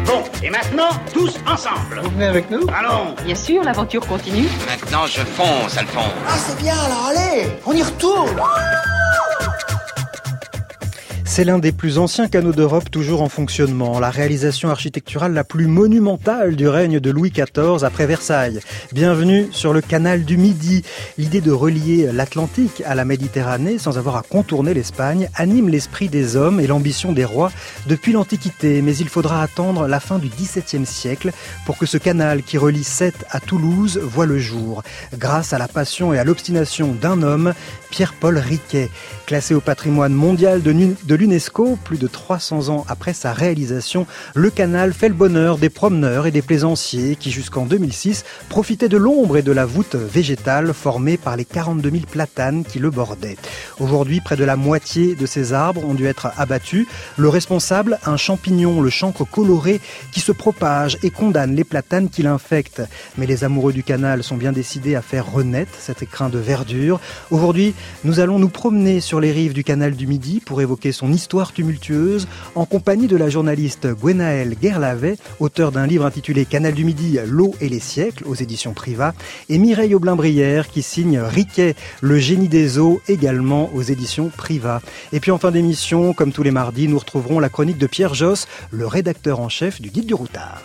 Bon, et maintenant, tous ensemble. Vous venez avec nous ? Allons. Bien sûr, l'aventure continue. Maintenant, je fonce, Alphonse. Ah, c'est bien, là, allez, on y retourne. C'est l'un des plus anciens canaux d'Europe toujours en fonctionnement, la réalisation architecturale la plus monumentale du règne de Louis XIV après Versailles. Bienvenue sur le canal du Midi. L'idée de relier l'Atlantique à la Méditerranée sans avoir à contourner l'Espagne anime l'esprit des hommes et l'ambition des rois depuis l'Antiquité. Mais il faudra attendre la fin du XVIIe siècle pour que ce canal qui relie Sète à Toulouse voie le jour. Grâce à la passion et à l'obstination d'un homme, Pierre-Paul Riquet. Classé au patrimoine mondial de l'UNESCO, plus de 300 ans après sa réalisation, le canal fait le bonheur des promeneurs et des plaisanciers qui, jusqu'en 2006, profitaient de l'ombre et de la voûte végétale formée par les 42 000 platanes qui le bordaient. Aujourd'hui, près de la moitié de ces arbres ont dû être abattus. Le responsable, un champignon, le chancre coloré, qui se propage et condamne les platanes qui l'infectent. Mais les amoureux du canal sont bien décidés à faire renaître cet écrin de verdure. Aujourd'hui, nous allons nous promener sur les rives du canal du Midi pour évoquer son histoire tumultueuse en compagnie de la journaliste Gwenaëlle Guerlavet, auteure d'un livre intitulé Canal du Midi, l'eau et les siècles aux éditions Priva, et Mireille Aublin-Brière qui signe Riquet, le génie des eaux, également aux éditions Priva. Et puis en fin d'émission, comme tous les mardis, nous retrouverons la chronique de Pierre Josse, le rédacteur en chef du Guide du Routard.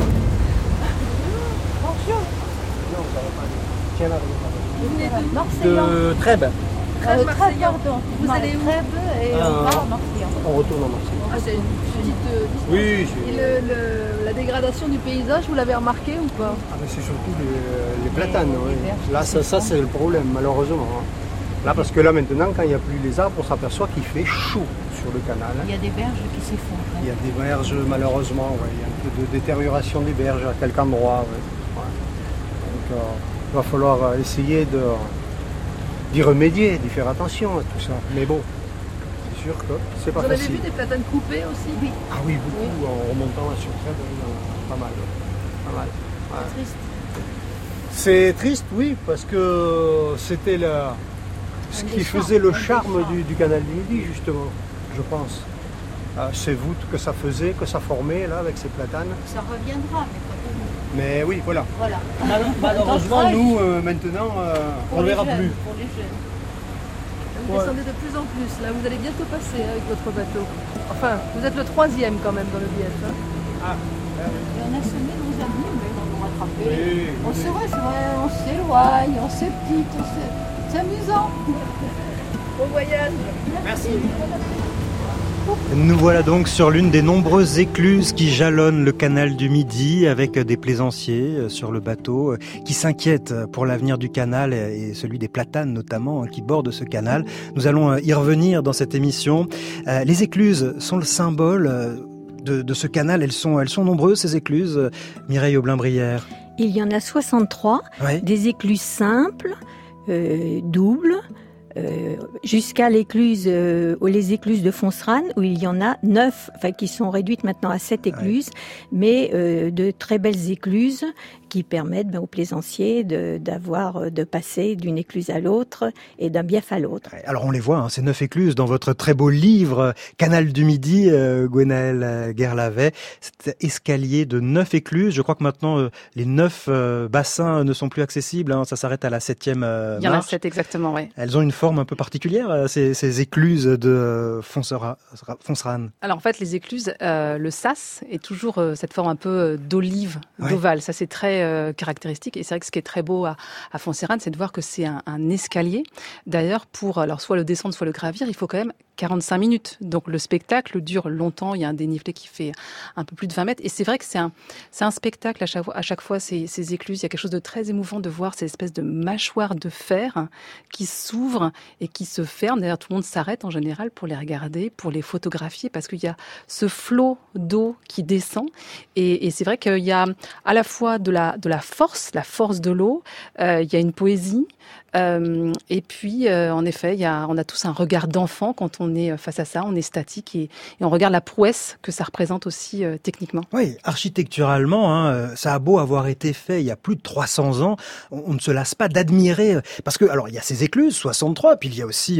De Trèbes. Trèbes, pardon. Vous allez où? Trèbes et on va à Marseille. On retourne à Marseille. Ah, c'est une petite distance. Oui, Et la dégradation du paysage, vous l'avez remarqué ou pas? Ah, mais c'est surtout les platanes. Oui. Là, ça c'est le problème, malheureusement. Là, parce que là, maintenant, quand il n'y a plus les arbres, on s'aperçoit qu'il fait chaud sur le canal. Il y a des berges qui s'effondrent. Il y a des berges, malheureusement. Ouais. Il y a un peu de détérioration des berges à quelques endroits. Ouais. Donc, il va falloir essayer d'y remédier, d'y faire attention à tout ça. Mais bon, c'est sûr que c'est pas facile. Vous avez vu des platanes coupées aussi? Oui. Ah oui, beaucoup, en remontant sur Trèbes, pas mal. Pas mal. Ouais. C'est triste. C'est triste, oui, parce que c'était ce qui faisait le charme du canal du Midi, justement, je pense. Ces voûtes que ça faisait, que ça formait, là, avec ces platanes. Ça reviendra, mais pas pour nous. Mais oui, voilà. Voilà. Malheureusement, nous, maintenant, on ne verra plus. Pour les jeunes. Vous descendez de plus en plus. Là, vous allez bientôt passer avec votre bateau. Enfin, vous êtes le 3e quand même dans le bief. Hein. Et on a semé nos amis, mais ils nous ont rattrapés. Oui, On s'éloigne, on s'éptite, c'est amusant. Bon voyage. Merci. Nous voilà donc sur l'une des nombreuses écluses qui jalonnent le canal du Midi avec des plaisanciers sur le bateau qui s'inquiètent pour l'avenir du canal et celui des platanes notamment qui bordent ce canal. Nous allons y revenir dans cette émission. Les écluses sont le symbole de ce canal. Elles sont nombreuses ces écluses. Mireille Aublin-Brière. Il y en a 63, Ouais. des écluses simples, doubles, jusqu'à les écluses de Fonserane, où il y en a 9, qui sont réduites maintenant à 7 écluses, mais de très belles écluses qui permettent aux plaisanciers de passer d'une écluse à l'autre et d'un bief à l'autre. Alors on les voit, ces 9 écluses dans votre très beau livre Canal du Midi, Gwenaëlle Guerlavet. Cet escalier de 9 écluses. Je crois que maintenant les 9 bassins ne sont plus accessibles. Ça s'arrête à la 7e marche. Il y en a 7 exactement, oui. Elles ont une forme un peu particulière, ces écluses de Fonserane. Alors en fait, les écluses, le sas est toujours cette forme un peu d'olive, d'ovale. Ça c'est très caractéristique. Et c'est vrai que ce qui est très beau à Fonserane, c'est de voir que c'est un escalier. D'ailleurs, pour soit le descendre, soit le gravir, il faut quand même 45 minutes. Donc le spectacle dure longtemps. Il y a un dénivelé qui fait un peu plus de 20 mètres. Et c'est vrai que c'est un spectacle à chaque fois, ces écluses. Il y a quelque chose de très émouvant de voir ces espèces de mâchoires de fer qui s'ouvrent et qui se ferment. D'ailleurs, tout le monde s'arrête en général pour les regarder, pour les photographier, parce qu'il y a ce flot d'eau qui descend. Et c'est vrai qu'il y a à la fois de la force de l'eau. Il y a une poésie. Et puis, en effet, on a tous un regard d'enfant quand on est face à ça, on est statique et on regarde la prouesse que ça représente aussi techniquement. Oui, architecturalement, ça a beau avoir été fait il y a plus de 300 ans, on ne se lasse pas d'admirer, parce que, alors, il y a ces écluses, 63, puis il y a aussi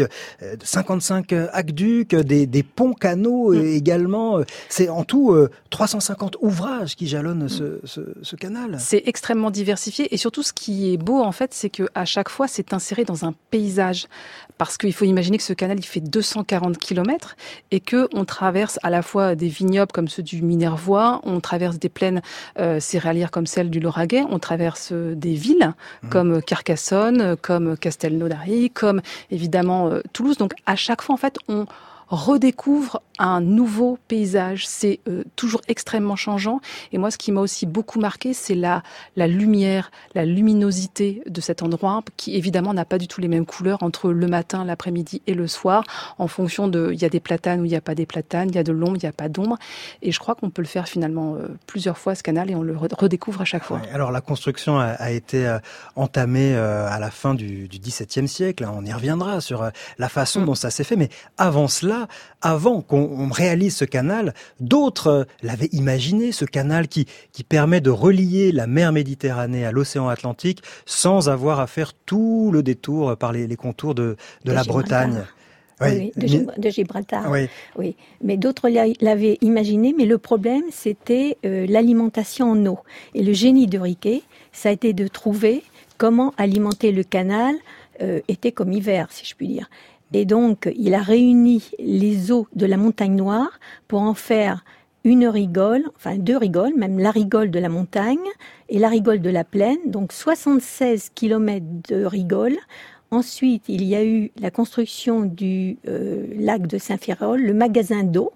55 aqueducs, des ponts canaux également. C'est en tout 350 ouvrages qui jalonnent ce canal. C'est extrêmement diversifié et surtout ce qui est beau en fait, c'est que à chaque fois c'est inséré dans un paysage. Parce qu'il faut imaginer que ce canal il fait 240 km et que on traverse à la fois des vignobles comme ceux du Minervois, on traverse des plaines céréalières comme celle du Lauragais, on traverse des villes comme Carcassonne, comme Castelnaudary, comme évidemment Toulouse. Donc à chaque fois en fait on redécouvre un nouveau paysage. C'est toujours extrêmement changeant. Et moi, ce qui m'a aussi beaucoup marqué, c'est la lumière, la luminosité de cet endroit, qui évidemment n'a pas du tout les mêmes couleurs entre le matin, l'après-midi et le soir, en fonction de, il y a des platanes ou il n'y a pas des platanes, il y a de l'ombre, il n'y a pas d'ombre. Et je crois qu'on peut le faire finalement plusieurs fois, ce canal, et on le redécouvre à chaque fois. Ouais, alors la construction a été entamée à la fin du XVIIe siècle. On y reviendra sur la façon dont ça s'est fait. Mais avant cela, avant qu'on réalise ce canal, d'autres l'avaient imaginé, ce canal qui permet de relier la mer Méditerranée à l'océan Atlantique sans avoir à faire tout le détour par les contours de la Bretagne. Oui, de Gibraltar. Oui. Mais d'autres l'avaient imaginé, mais le problème, c'était l'alimentation en eau. Et le génie de Riquet, ça a été de trouver comment alimenter le canal, été comme hiver, si je puis dire. Et donc, il a réuni les eaux de la montagne Noire pour en faire une rigole, enfin 2 rigoles, même la rigole de la montagne et la rigole de la plaine, donc 76 km de rigole. Ensuite, il y a eu la construction du lac de Saint-Firol, le magasin d'eau,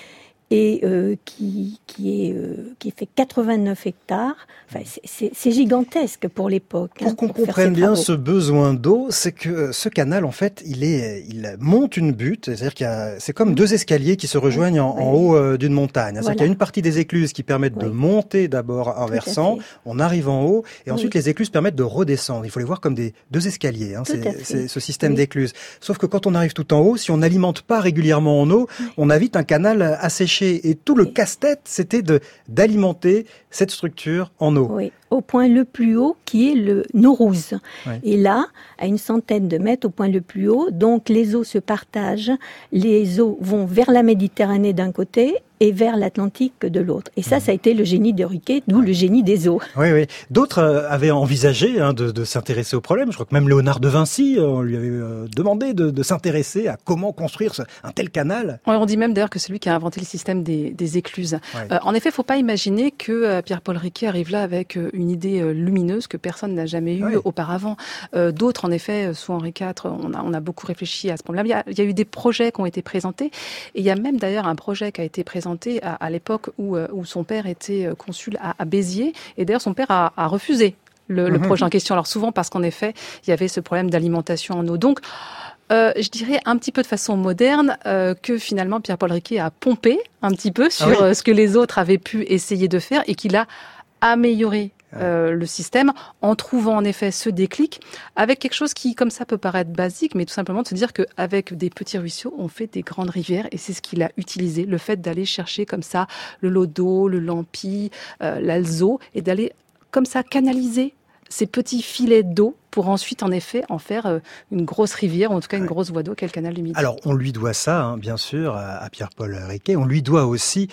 et qui fait 89 hectares. Enfin, c'est gigantesque pour l'époque. Pour qu'on comprenne bien ce besoin d'eau, c'est que ce canal, en fait, il monte une butte, c'est-à-dire c'est comme 2 escaliers qui se rejoignent en haut d'une montagne. C'est-à-dire qu'il y a une partie des écluses qui permettent de monter d'abord en versant, on arrive en haut, et ensuite les écluses permettent de redescendre. Il faut les voir comme des 2 escaliers, c'est ce système d'écluses. Sauf que quand on arrive tout en haut, si on n'alimente pas régulièrement en eau, on a vite un canal asséché. Et tout le casse-tête, c'était d'alimenter cette structure en eau. Oui, au point le plus haut qui est le Naurouse. Oui. Et là, à une centaine de mètres au point le plus haut, donc les eaux se partagent. Les eaux vont vers la Méditerranée d'un côté et vers l'Atlantique de l'autre. Et ça a été le génie de Riquet, d'où le génie des eaux. Oui. D'autres avaient envisagé de s'intéresser au problème. Je crois que même Léonard de Vinci, on lui avait demandé de s'intéresser à comment construire un tel canal. Ouais, on dit même d'ailleurs que c'est lui qui a inventé le système des écluses. Ouais. En effet, il ne faut pas imaginer que Pierre-Paul Riquet arrive là avec une idée lumineuse que personne n'a jamais eue auparavant. D'autres, en effet, sous Henri IV, on a beaucoup réfléchi à ce problème. Il y a eu des projets qui ont été présentés. Et il y a même d'ailleurs un projet qui a été présenté à l'époque où son père était consul à Béziers. Et d'ailleurs, son père a refusé le projet en question. Alors souvent parce qu'en effet, il y avait ce problème d'alimentation en eau. Donc, je dirais un petit peu de façon moderne que finalement Pierre-Paul Riquet a pompé un petit peu sur ce que les autres avaient pu essayer de faire et qu'il a amélioré le système en trouvant en effet ce déclic avec quelque chose qui comme ça peut paraître basique, mais tout simplement de se dire qu'avec des petits ruisseaux on fait des grandes rivières et c'est ce qu'il a utilisé, le fait d'aller chercher comme ça le Lodo, le Lampi, l'Alzot et d'aller comme ça canaliser ces petits filets d'eau pour ensuite, en effet, en faire une grosse rivière, ou en tout cas une grosse voie d'eau qu'est le canal du Midi. Alors, on lui doit ça, bien sûr, à Pierre-Paul Riquet. On lui doit aussi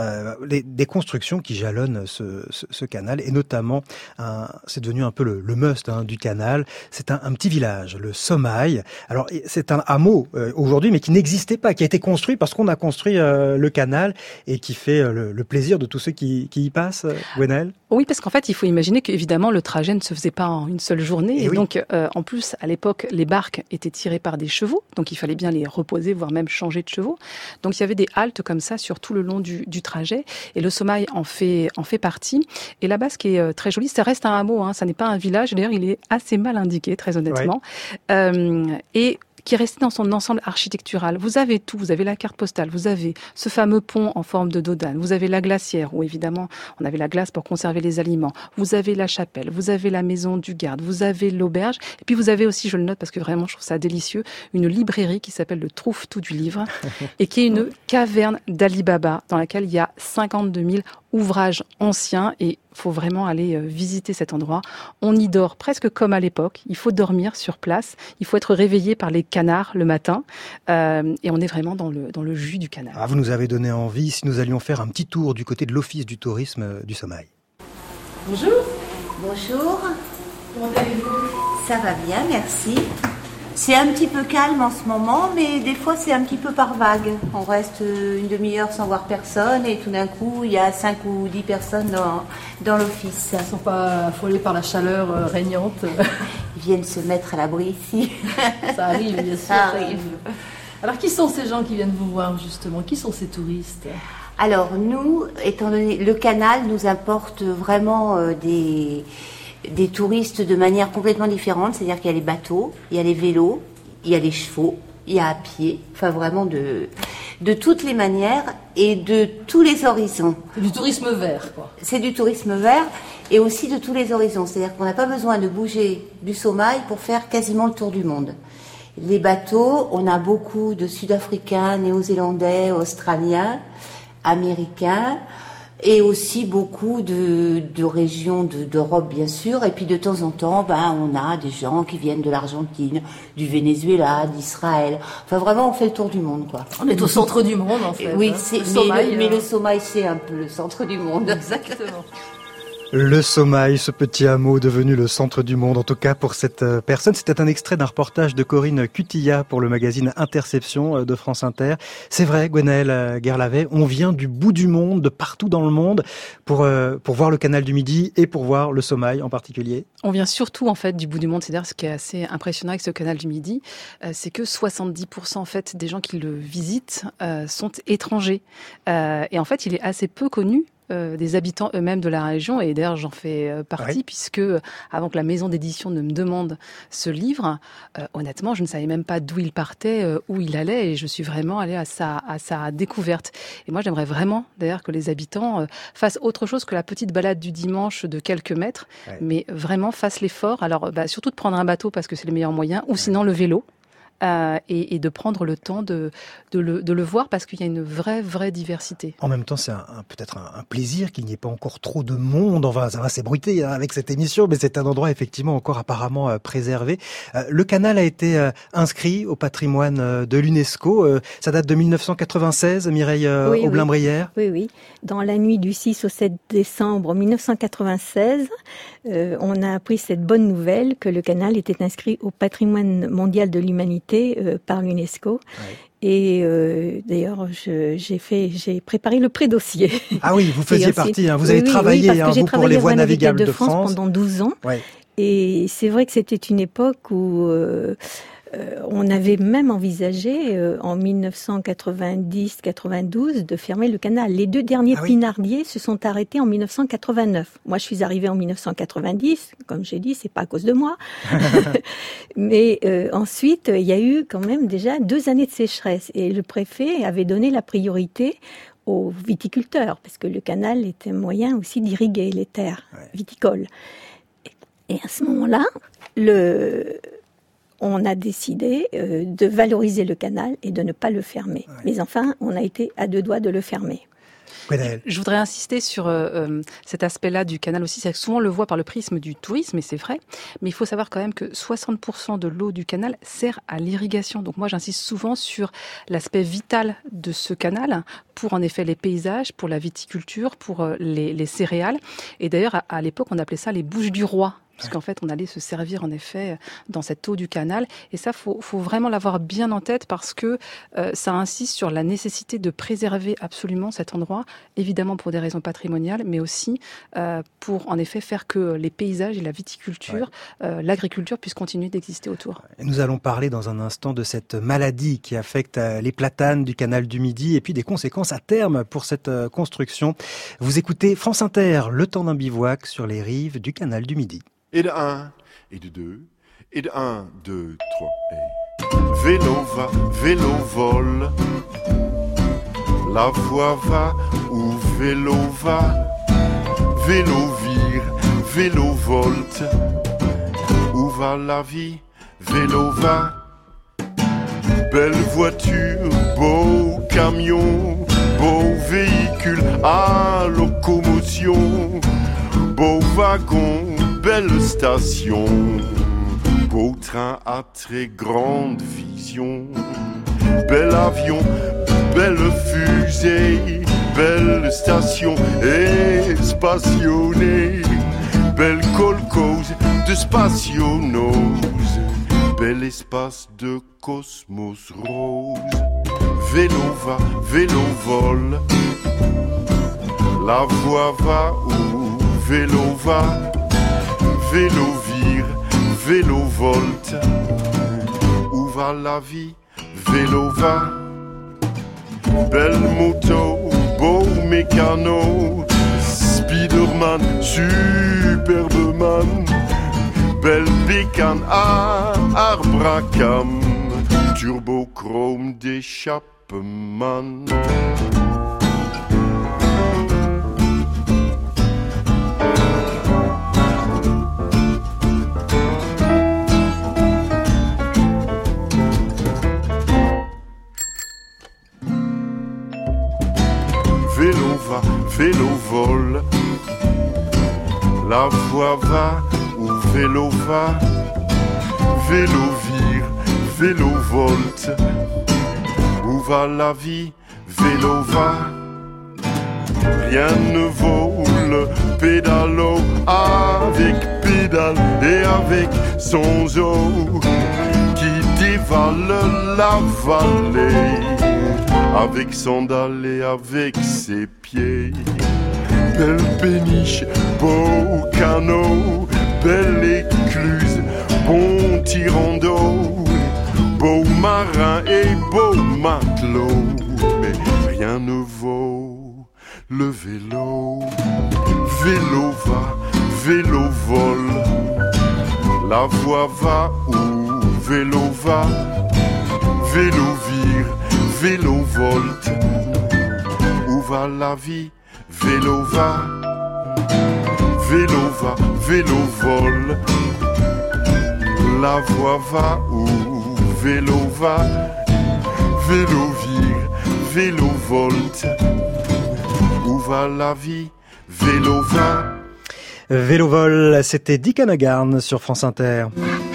des constructions qui jalonnent ce canal, et notamment, c'est devenu un peu le must du canal. C'est un petit village, le Sommail. Alors, c'est un hameau aujourd'hui, mais qui n'existait pas, qui a été construit parce qu'on a construit le canal et qui fait le plaisir de tous ceux qui y passent, Gwenaëlle. Oui, parce qu'en fait, il faut imaginer qu'évidemment, le trajet ne se faisait pas en une seule journée. Et donc, en plus, à l'époque, les barques étaient tirées par des chevaux. Donc, il fallait bien les reposer, voire même changer de chevaux. Donc, il y avait des haltes comme ça sur tout le long du trajet. Et le Sommail en fait partie. Et là-bas, ce qui est très joli, ça reste un hameau. Ça n'est pas un village. D'ailleurs, il est assez mal indiqué, très honnêtement. Et qui est resté dans son ensemble architectural. Vous avez tout, vous avez la carte postale, vous avez ce fameux pont en forme de dodane, vous avez la glacière où évidemment on avait la glace pour conserver les aliments, vous avez la chapelle, vous avez la maison du garde, vous avez l'auberge, et puis vous avez aussi, je le note parce que vraiment je trouve ça délicieux, une librairie qui s'appelle le Trouve-Tout du livre et qui est une caverne d'Ali Baba dans laquelle il y a 52 000 ouvrages anciens et il faut vraiment aller visiter cet endroit. On y dort presque comme à l'époque. Il faut dormir sur place. Il faut être réveillé par les canards le matin. Et on est vraiment dans le jus du canal. Ah, vous nous avez donné envie si nous allions faire un petit tour du côté de l'Office du tourisme du Sommeil. Bonjour. Bonjour. Comment allez-vous? Ça va bien, merci. C'est un petit peu calme en ce moment, mais des fois c'est un petit peu par vague. On reste une demi-heure sans voir personne et tout d'un coup il y a 5 ou 10 personnes dans l'office. Ils ne sont pas affolés par la chaleur régnante. Ils viennent se mettre à l'abri ici. Ça arrive, bien sûr. Ça arrive. Alors qui sont ces gens qui viennent vous voir justement? Qui sont ces touristes? Alors nous, étant donné le canal nous apporte vraiment des touristes de manière complètement différente, c'est-à-dire qu'il y a les bateaux, il y a les vélos, il y a les chevaux, il y a à pied, enfin vraiment de toutes les manières et de tous les horizons. C'est du tourisme vert, quoi. C'est du tourisme vert et aussi de tous les horizons, c'est-à-dire qu'on n'a pas besoin de bouger du Sommeil pour faire quasiment le tour du monde. Les bateaux, on a beaucoup de Sud-Africains, Néo-Zélandais, Australiens, Américains, et aussi beaucoup de régions d'Europe, bien sûr. Et puis de temps en temps, on a des gens qui viennent de l'Argentine, du Venezuela, d'Israël. Enfin, vraiment, on fait le tour du monde, quoi. On est au centre du monde, en fait. Oui, hein. mais le Sommeil, c'est un peu le centre du monde. Exactement. Le Sommeil, ce petit hameau devenu le centre du monde, en tout cas pour cette personne. C'était un extrait d'un reportage de Corinne Cutilla pour le magazine Interception de France Inter. C'est vrai, Gwenaëlle Guerlavet, on vient du bout du monde, de partout dans le monde, pour voir le canal du Midi et pour voir le Sommeil en particulier. On vient surtout en fait du bout du monde. C'est-à-dire ce qui est assez impressionnant avec ce canal du Midi, c'est que 70% en fait des gens qui le visitent sont étrangers. Et en fait, il est assez peu connu des habitants eux-mêmes de la région, et d'ailleurs j'en fais partie, puisque avant que la maison d'édition ne me demande ce livre, honnêtement je ne savais même pas d'où il partait, où il allait, et je suis vraiment allée à sa découverte. Et moi j'aimerais vraiment d'ailleurs que les habitants fassent autre chose que la petite balade du dimanche de quelques mètres, mais vraiment fassent l'effort, alors surtout de prendre un bateau parce que c'est le meilleur moyen, ou sinon le vélo. Et de prendre le temps de le voir, parce qu'il y a une vraie diversité. En même temps, c'est peut-être un plaisir qu'il n'y ait pas encore trop de monde. Enfin, ça va s'ébruiter avec cette émission, mais c'est un endroit effectivement encore apparemment préservé. Le canal a été inscrit au patrimoine de l'UNESCO. Ça date de 1996, Mireille Aublin-Brière. Oui. Dans la nuit du 6 au 7 décembre 1996, on a appris cette bonne nouvelle que le canal était inscrit au patrimoine mondial de l'humanité par l'UNESCO. Et d'ailleurs, j'ai préparé le pré-dossier. Ah oui, vous faisiez partie, vous avez travaillé vous, pour les voies navigables de France pendant 12 ans. Ouais. Et c'est vrai que c'était une époque où on avait même envisagé en 1990-92 de fermer le canal. Les 2 derniers pinardiers se sont arrêtés en 1989. Moi, je suis arrivée en 1990. Comme j'ai dit, c'est pas à cause de moi. Mais ensuite, il y a eu quand même déjà 2 années de sécheresse. Et le préfet avait donné la priorité aux viticulteurs, parce que le canal était un moyen aussi d'irriguer les terres viticoles. Et à ce moment-là, on a décidé de valoriser le canal et de ne pas le fermer. Mais enfin, on a été à 2 doigts de le fermer. Je voudrais insister sur cet aspect-là du canal aussi. C'est que souvent on le voit par le prisme du tourisme, et c'est vrai, mais il faut savoir quand même que 60% de l'eau du canal sert à l'irrigation. Donc moi j'insiste souvent sur l'aspect vital de ce canal pour en effet les paysages, pour la viticulture, pour les céréales. Et d'ailleurs à l'époque on appelait ça les bouches du roi. Puisqu'en fait, on allait se servir en effet dans cette eau du canal. Et ça, faut vraiment l'avoir bien en tête, parce que ça insiste sur la nécessité de préserver absolument cet endroit, évidemment pour des raisons patrimoniales, mais aussi pour en effet faire que les paysages et la viticulture, l'agriculture puissent continuer d'exister autour. Et nous allons parler dans un instant de cette maladie qui affecte les platanes du canal du Midi et puis des conséquences à terme pour cette construction. Vous écoutez France Inter, le temps d'un bivouac sur les rives du canal du Midi. Et de 1, et de 2, et de 1, 2, 3, et... vélo va, vélo vole. La voie va où vélo va, vélo vire, vélo volte. Où va la vie, vélo va. Belle voiture, beau camion, beau véhicule à locomotion, beau wagon, belle station, beau train à très grande vision. Bel avion, belle fusée, belle station espationnée, belle colcose de spationose, bel espace de cosmos rose. Vélo va, vélo vole, la voie va où vélo va, vélo vire, vélo volte. Où va la vie, vélo va. Belle moto, beau mécano, Spiderman, Superman, belle bécane à arbre à cam, turbochrome d'échappement. Vélo va, vélo vole, la voie va où vélo va, vélo vire, vélo volte. Où va la vie, vélo va. Rien ne vaut le pédalo avec pédale et avec son zoo qui dévale la vallée. Avec sandales et avec ses pieds. Belle péniche, beau canot, belle écluse, bon tirando, beau marin et beau matelot. Mais rien ne vaut le vélo. Vélo va, vélo vole, la voie va où vélo va, vélo vire, vélo volte. Où va la vie, vélo va. Vélo va, vélo vole, la voie va où vélo va, vélo vire, vélo volte. Où va la vie, vélo va. Vélo vol, c'était Dick Hanagarn sur France Inter.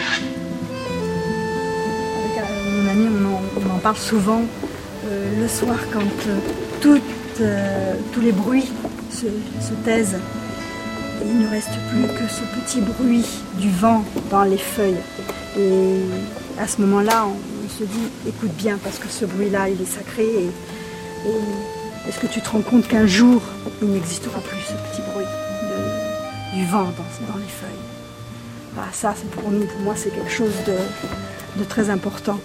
Avec mon ami, on en parle souvent le soir quand tous les bruits se taisent. Et il ne reste plus que ce petit bruit du vent dans les feuilles. Et à ce moment-là, on se dit, écoute bien, parce que ce bruit-là, il est sacré. Et est-ce que tu te rends compte qu'un jour, il n'existera plus ce petit bruit du vent dans les feuilles? Voilà, ça, c'est pour moi, c'est quelque chose de très important.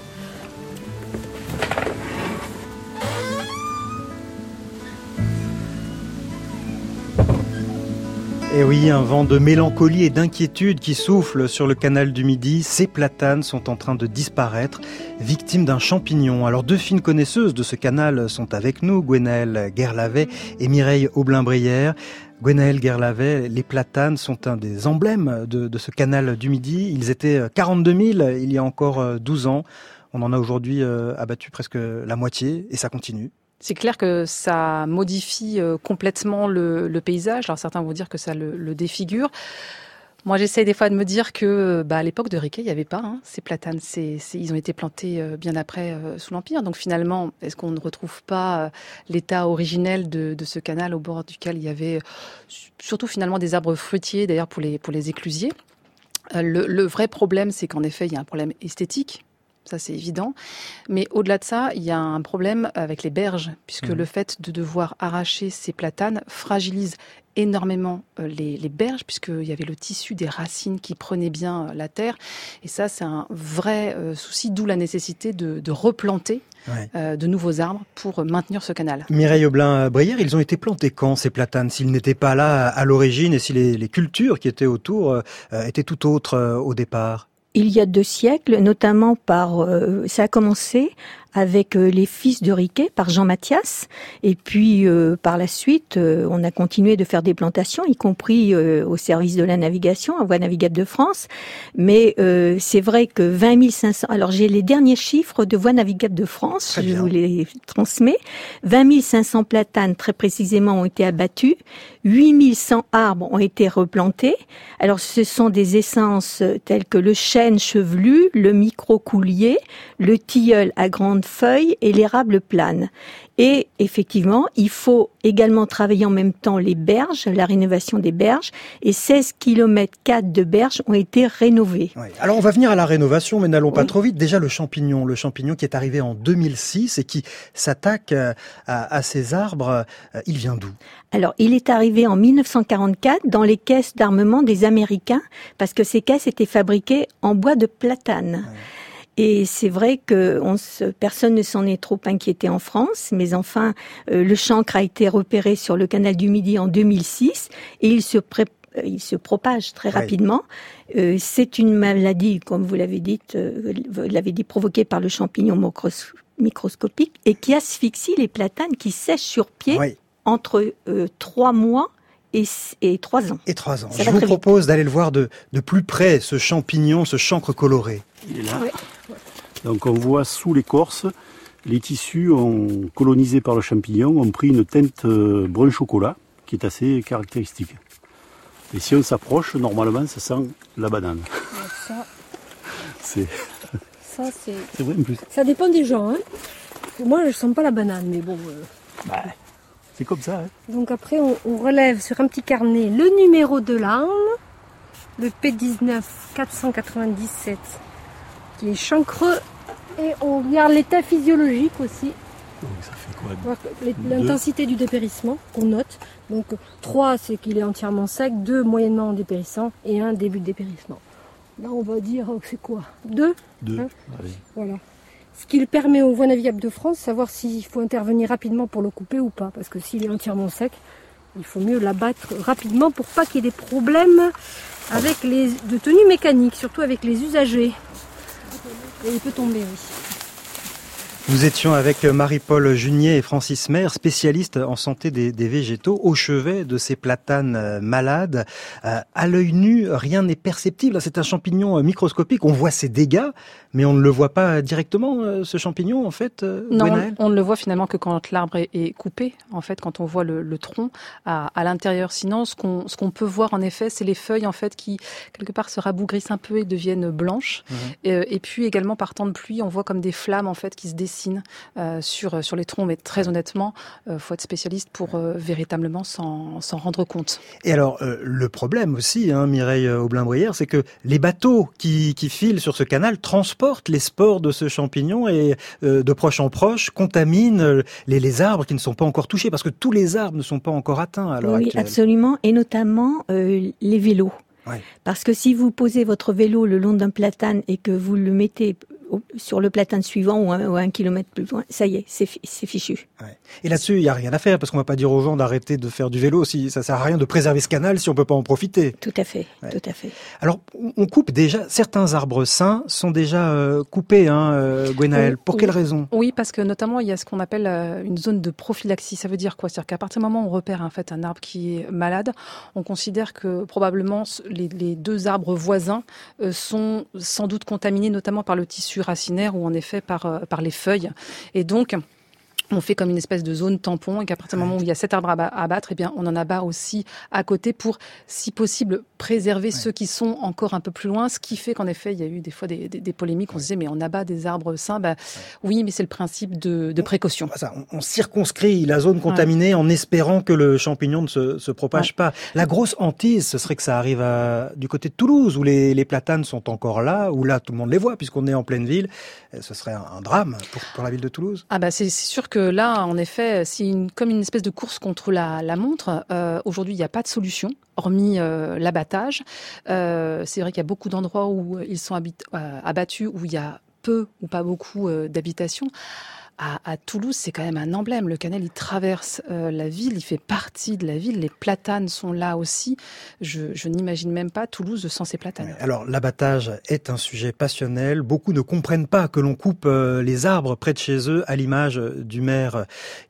Et oui, un vent de mélancolie et d'inquiétude qui souffle sur le canal du Midi. Ces platanes sont en train de disparaître, victimes d'un champignon. Alors, deux fines connaisseuses de ce canal sont avec nous, Gwenaëlle Guerlavet et Mireille Aublin-Brière. Gwenaëlle Guerlavet, les platanes sont un des emblèmes de ce canal du Midi. Ils étaient 42 000 il y a encore 12 ans. On en a aujourd'hui abattu presque la moitié et ça continue. C'est clair que ça modifie complètement le paysage. Alors certains vont dire que ça le défigure. Moi, j'essaie des fois de me dire que à l'époque de Riquet, il n'y avait pas ces platanes. Ils ont été plantés bien après sous l'Empire. Donc finalement, est-ce qu'on ne retrouve pas l'état originel de ce canal au bord duquel il y avait surtout finalement des arbres fruitiers, d'ailleurs pour les éclusiers. Le vrai problème, c'est qu'en effet, il y a un problème esthétique. Ça, c'est évident. Mais au-delà de ça, il y a un problème avec les berges, puisque le fait de devoir arracher ces platanes fragilise énormément les berges, puisqu'il y avait le tissu des racines qui prenait bien la terre. Et ça, c'est un vrai souci, d'où la nécessité de replanter de nouveaux arbres pour maintenir ce canal. Mireille Aublin-Brière, ils ont été plantés quand, ces platanes? S'ils n'étaient pas là à l'origine et si les cultures qui étaient autour étaient tout autres au départ? Il y a 2 siècles, notamment ça a commencé avec les fils de Riquet par Jean Mathias, et puis par la suite on a continué de faire des plantations, y compris au service de la navigation, à Voies navigables de France, mais c'est vrai que 20 500, alors j'ai les derniers chiffres de Voies navigables de France, je vous les transmets, 20 500 platanes très précisément ont été abattus, 8 100 arbres ont été replantés, alors ce sont des essences telles que le chêne chevelu, le microcoulier, le tilleul à grande feuilles et l'érable plane. Et effectivement, il faut également travailler en même temps les berges, la rénovation des berges, et 16 km 4 de berges ont été rénovées. Oui. Alors on va venir à la rénovation, mais n'allons pas trop vite. Déjà le champignon qui est arrivé en 2006 et qui s'attaque à ces arbres, il vient d'où ? Alors, il est arrivé en 1944 dans les caisses d'armement des Américains, parce que ces caisses étaient fabriquées en bois de platane. Ouais. Et c'est vrai que personne ne s'en est trop inquiété en France, mais enfin, le chancre a été repéré sur le canal du Midi en 2006 et il se propage très rapidement. C'est une maladie, comme vous l'avez dit, provoquée par le champignon microscopique et qui asphyxie les platanes qui sèchent sur pied entre 3 mois et 3 ans. Et 3 ans. Je vous propose d'aller le voir de plus près, ce champignon, ce chancre coloré. Il est là. Oui. Donc on voit sous l'écorce, les tissus colonisés par le champignon ont pris une teinte brun chocolat qui est assez caractéristique. Et si on s'approche, normalement ça sent la banane. Ça, c'est vrai en plus. Ça dépend des gens. Hein. Moi je sens pas la banane, mais bon... c'est comme ça. Hein. Donc après on relève sur un petit carnet le numéro de l'arme, le P19 497, qui est chancreux, et on regarde l'état physiologique aussi. Donc ça fait quoi ? L'intensité du dépérissement qu'on note. Donc 3 c'est qu'il est entièrement sec, 2 moyennement dépérissant et 1 début de dépérissement. Là on va dire c'est quoi ? 2 hein ? Voilà. Ce qui permet aux Voies navigables de France de savoir s'il faut intervenir rapidement pour le couper ou pas. Parce que s'il est entièrement sec, il faut mieux l'abattre rapidement pour pas qu'il y ait des problèmes de tenue mécanique, surtout avec les usagers. Et il peut tomber, oui. Nous étions avec Marie-Paul Junier et Francis Maire, spécialistes en santé des végétaux, au chevet de ces platanes malades. À l'œil nu, rien n'est perceptible. C'est un champignon microscopique. On voit ses dégâts, mais on ne le voit pas directement, ce champignon, en fait. Non, on ne le voit finalement que quand l'arbre est coupé, en fait, quand on voit le tronc à l'intérieur. Sinon, ce qu'on peut voir, en effet, c'est les feuilles, en fait, qui, quelque part, se rabougrissent un peu et deviennent blanches. Et puis, également, par temps de pluie, on voit comme des flammes, en fait, qui se dessinent sur les troncs, mais très honnêtement, faut être spécialiste pour véritablement s'en rendre compte. Et alors, le problème aussi, Mireille Aublin-Brière, c'est que les bateaux qui filent sur ce canal transportent les spores de ce champignon et de proche en proche contaminent les arbres qui ne sont pas encore touchés, parce que tous les arbres ne sont pas encore atteints à l'heure actuelle. Oui, absolument, et notamment les vélos. Ouais. Parce que si vous posez votre vélo le long d'un platane et que vous le mettez sur le platane suivant ou 1 kilomètre plus loin, ça y est, c'est fichu. Ouais. Et là-dessus, il n'y a rien à faire, parce qu'on ne va pas dire aux gens d'arrêter de faire du vélo. Si ça ne sert à rien de préserver ce canal si on ne peut pas en profiter. Tout à fait, tout à fait. Alors, on coupe déjà, certains arbres sains sont déjà coupés, Gwenaëlle. Pour quelle raison ? Oui, parce que notamment, il y a ce qu'on appelle une zone de prophylaxie. Ça veut dire quoi ? C'est-à-dire qu'à partir du moment où on repère en fait un arbre qui est malade, on considère que probablement les 2 arbres voisins sont sans doute contaminés, notamment par le tissu racinaire ou en effet par les feuilles. Et donc, on fait comme une espèce de zone tampon et qu'à partir du moment où il y a cet arbre à abattre, eh bien, on en abat aussi à côté pour, si possible, préserver ceux qui sont encore un peu plus loin. Ce qui fait qu'en effet, il y a eu des fois des polémiques. On se disait, mais on abat des arbres sains. Oui, mais c'est le principe de précaution. On circonscrit la zone contaminée en espérant que le champignon ne se propage pas. La grosse hantise, ce serait que ça arrive du côté de Toulouse, où les platanes sont encore là, où là, tout le monde les voit, puisqu'on est en pleine ville. Ce serait un drame pour la ville de Toulouse. C'est sûr que là, en effet, c'est comme une espèce de course contre la montre. Aujourd'hui, il n'y a pas de solution, hormis l'abattage. C'est vrai qu'il y a beaucoup d'endroits où ils sont abattus, où il y a peu ou pas beaucoup d'habitations. à Toulouse, c'est quand même un emblème. Le canal, il traverse la ville, il fait partie de la ville. Les platanes sont là aussi. Je n'imagine même pas Toulouse sans ses platanes. Alors, l'abattage est un sujet passionnel. Beaucoup ne comprennent pas que l'on coupe les arbres près de chez eux, à l'image du maire,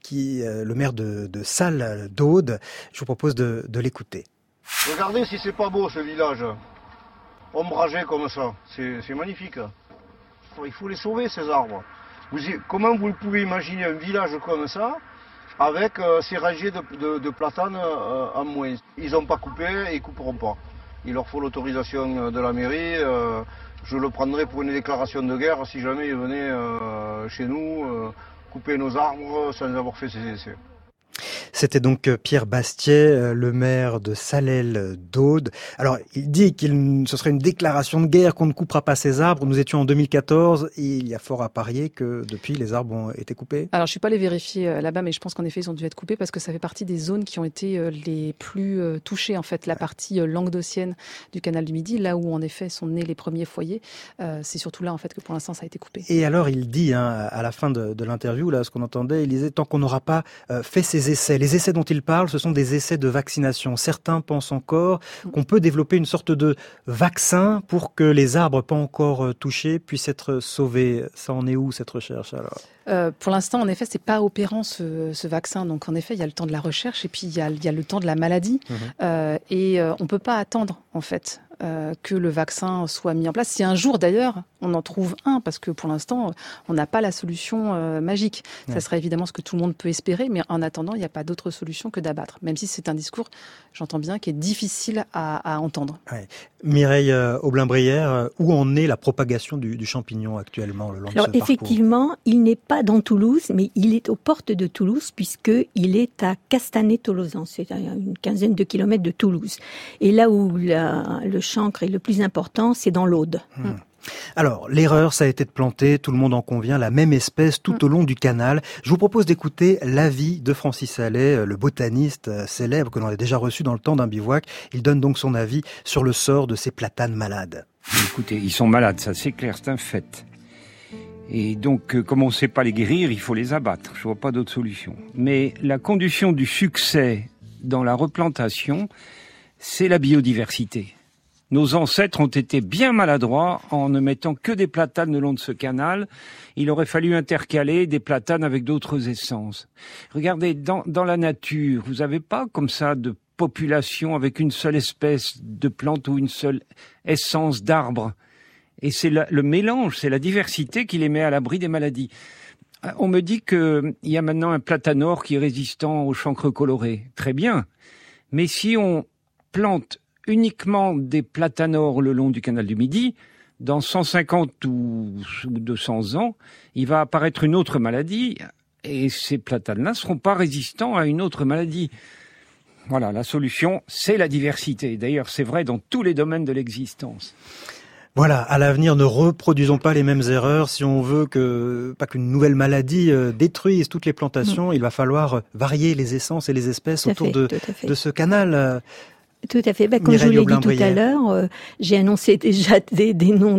le maire de Salles d'Aude. Je vous propose de l'écouter. Regardez si c'est pas beau ce village, ombragé comme ça, c'est magnifique. Il faut les sauver ces arbres. Comment vous pouvez imaginer un village comme ça avec ces rangées de platanes en moins? Ils n'ont pas coupé et ils ne couperont pas. Il leur faut l'autorisation de la mairie. Je le prendrai pour une déclaration de guerre si jamais ils venaient chez nous couper nos arbres sans avoir fait ces essais. C'était donc Pierre Bastiet, le maire de Salelles d'Aude. Alors, il dit ce serait une déclaration de guerre qu'on ne coupera pas ces arbres. Nous étions en 2014 et il y a fort à parier que depuis, les arbres ont été coupés. Alors, je suis pas allée vérifier là-bas, mais je pense qu'en effet, ils ont dû être coupés parce que ça fait partie des zones qui ont été les plus touchées, en fait. La partie languedocienne du canal du Midi, là où, en effet, sont nés les premiers foyers. C'est surtout là, en fait, que pour l'instant, ça a été coupé. Et alors, il dit, à la fin de l'interview, là, ce qu'on entendait, il disait, tant qu'on n'aura pas fait ces essais, les essais dont il parle, ce sont des essais de vaccination. Certains pensent encore qu'on peut développer une sorte de vaccin pour que les arbres pas encore touchés puissent être sauvés. Ça en est où, cette recherche, alors ? Pour l'instant, en effet, c'est pas opérant ce vaccin. Donc, en effet, il y a le temps de la recherche et puis il y a le temps de la maladie. Et on peut pas attendre, en fait, que le vaccin soit mis en place. Si un jour, d'ailleurs, on en trouve un, parce que pour l'instant, on n'a pas la solution magique. Ça serait évidemment ce que tout le monde peut espérer, mais en attendant, il n'y a pas d'autre solution que d'abattre. Même si c'est un discours, j'entends bien, qui est difficile à entendre. Ouais. Mireille Aublin-Brière, où en est la propagation du champignon actuellement le long de ce parcours ? Effectivement, il n'est pas dans Toulouse, mais il est aux portes de Toulouse, puisqu'il est à Castanet-Tolosan. C'est à une quinzaine de kilomètres de Toulouse. Et là où le chancre est le plus important, c'est dans l'Aude. Alors, l'erreur, ça a été de planter, tout le monde en convient, la même espèce tout au long du canal. Je vous propose d'écouter l'avis de Francis Allais, le botaniste célèbre que l'on a déjà reçu dans le temps d'un bivouac. Il donne donc son avis sur le sort de ces platanes malades. Écoutez, ils sont malades, ça c'est clair, c'est un fait. Et donc, comme on ne sait pas les guérir, il faut les abattre. Je vois pas d'autre solution. Mais la condition du succès dans la replantation, c'est la biodiversité. Nos ancêtres ont été bien maladroits en ne mettant que des platanes le long de ce canal. Il aurait fallu intercaler des platanes avec d'autres essences. Regardez, dans la nature, vous n'avez pas comme ça de population avec une seule espèce de plante ou une seule essence d'arbre. Et c'est le mélange, c'est la diversité qui les met à l'abri des maladies. On me dit qu'il y a maintenant un platanore qui est résistant au chancre coloré. Très bien. Mais si on plante uniquement des platanores le long du canal du Midi, dans 150 ou 200 ans, il va apparaître une autre maladie et ces platanes-là ne seront pas résistants à une autre maladie. Voilà, la solution, c'est la diversité. D'ailleurs, c'est vrai dans tous les domaines de l'existence. Voilà, à l'avenir, ne reproduisons pas les mêmes erreurs. Si on veut pas qu'une nouvelle maladie détruise toutes les plantations, il va falloir varier les essences et les espèces autour de ce canal. Tout à fait. Comme je vous l'ai dit tout à l'heure, j'ai annoncé déjà des noms